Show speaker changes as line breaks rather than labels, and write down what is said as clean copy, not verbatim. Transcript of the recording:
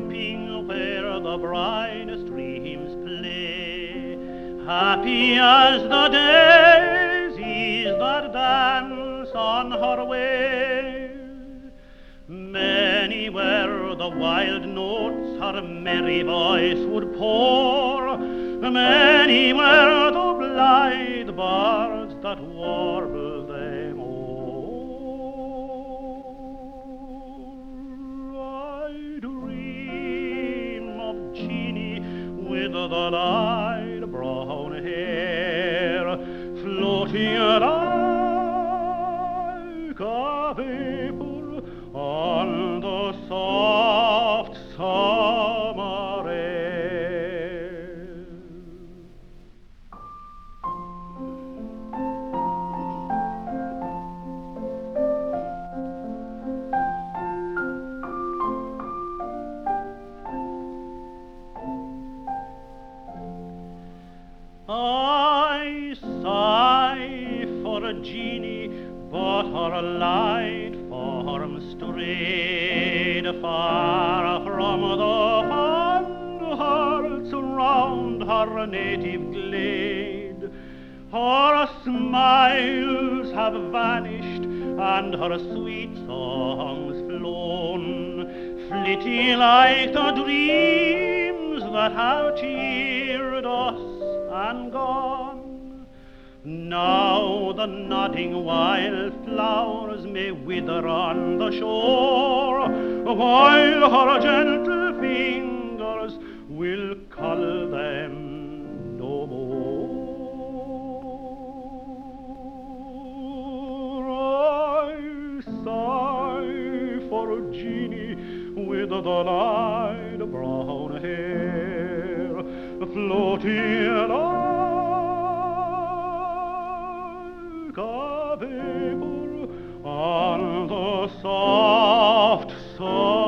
sleeping where the brightest dreams play. Happy as the daisies that dance on her way. Many were the wild notes her merry voice would pour. Many were the blithe birds that warbled them all. I dream of Jeanie with the light brown hair, floating like a vapor on the soft summer air. I sigh for a Jeanie, but her light form strayed far from the fond hearts round her native glade. Her smiles have vanished and her sweet songs flown, flitting like the dreams that have cheered us and gone. Now the nodding wildflowers may wither on the shore, while her gentle fingers will cull them no more. I sigh for Jeanie with the light brown hair, floating like a vapor on the soft sun.